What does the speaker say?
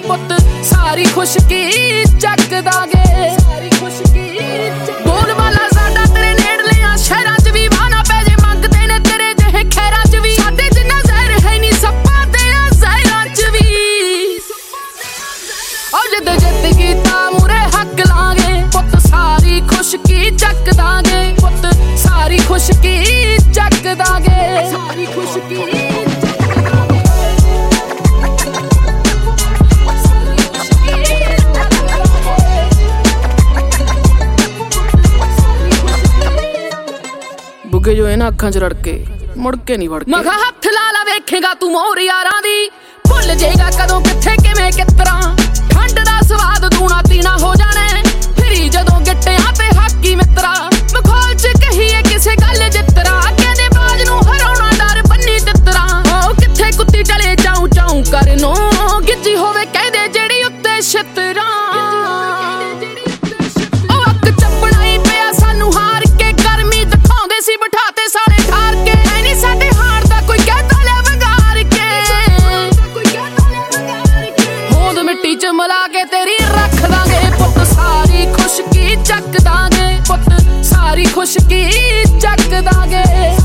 ਪੁੱਤ ਸਾਰੀ ਖੁਸ਼ਕੀ ਚੱਕ ਦਾਂਗੇ। ਬੋਲ ਵਾਲਾ ਸਾਡਾ ਤੇਰੇ ਨੇੜਲਿਆਂ ਸ਼ਹਿਰਾਂ 'ਚ ਵੀ ਵਾਹ ਨਾ ਪੈ ਜੇ, ਮੰਗਦੇ ਨੇ ਤੇਰੇ ਜਿਹੇ ਖੈਰਾਂ 'ਚ ਵੀ। ਸਾਡੇ ਜਿੰਨਾ ਜ਼ਹਿਰ ਹੈ ਨੀ ਸੱਪਾਂ ਦੇ ਜ਼ਹਿਰਾਂ 'ਚ ਵੀ। ਉਹ ਜਿੱਦ ਜਿੱਤ ਕੀਤਾ ਮੂਰੇ ਹੱਕ ਲਾਂਗੇ, ਪੁੱਤ ਸਾਰੀ ਖੁਸ਼ਕੀ ਚੱਕ ਦਾਂਗੇ। ਪੁੱਤ ਸਾਰੀ ਖੁਸ਼ਕੀ ਚੱਕ ਦਾਂਗੇ। ਸਾਰੀ ਖੁਸ਼ਕੀ ਬੁੱਗੇ ਜੋ ਇਹਨਾਂ ਅੱਖਾਂ 'ਚ ਰੜਕੇ ਮੁੜ ਕੇ ਨਹੀਂ ਵੜਕੇ। ਮਖਾ ਹੱਥ ਲਾ ਲਾ ਵੇਖੇਗਾ ਤੂੰ ਮੋਰ ਯਾਰਾਂ ਦੀ, ਭੁੱਲ ਜੇਗਾ ਕਦੋਂ ਕਿੱਥੇ ਕਿਵੇਂ ਕਿਤਰਾ। ਠੰਡ ਦਾ ਸਵਾਦ ਦੂਣਾ ਤੀਣਾ ਹੋ ਜਾਣਾ ਫਿਰੀ ਜਦੋਂ ਗਿੱਟਿਆਂ ਤੇ ਹਾਕੀ ਮਿੱਤਰਾ। ਮਖੌਲ 'ਚ ਕਹੀਏ ਕਿਸੇ ਗੱਲ ਜਿੱਤਰਾ, ਕਹਿੰਦੇ ਬਾਜ ਨੂੰ ਹਰਾਉਣਾ ਡਰ ਬੰਨੀ ਤਿੱਤਰਾ। ਉਹ ਕਿੱਥੇ ਕੁੱਤੀ ਚਲੇ ਚਾਉ ਚਾਉ ਕਰ ਨੂੰ ਗਿੱਜੀ ਹੋਵੇ ਕਹਿੰਦੇ ਜਿਹੜੀ ਉੱਤੇ ਛਿੱਤਰਾ। ਉਹ ਅੱਕ ਚੱਪਣਾ ਹੀ ਪਿਆ ਸਾਨੂੰ ਹਾਰ ਕੇ, ਗਰਮੀ ਦਿਖਾਉਂਦੇ ਸੀ ਬਿਠਾ ਤੇ ਸਾਰੇ ਠਾਰ ਕੇ। ਐ ਨੀ ਸਾਡੇ ਹਾਰ ਦਾ ਕੋਈ ਕਹਿਤਾ ਲਿਆ ਵੰਗਾਰ ਕੇ, ਹੋਂਦ ਮਿੱਟੀ 'ਚ ਮਿਲਾ ਕੇ ਤੇਰੀ ਰੱਖ ਦਾਂਗੇ। ਪੁੱਤ ਸਾਰੀ ਖੁਸ਼ਕੀ ਚੱਕ ਦਾਂਗੇ, ਪੁੱਤ ਸਾਰੀ ਖੁਸ਼ਕੀ ਚੱਕ ਦਾਂਗੇ।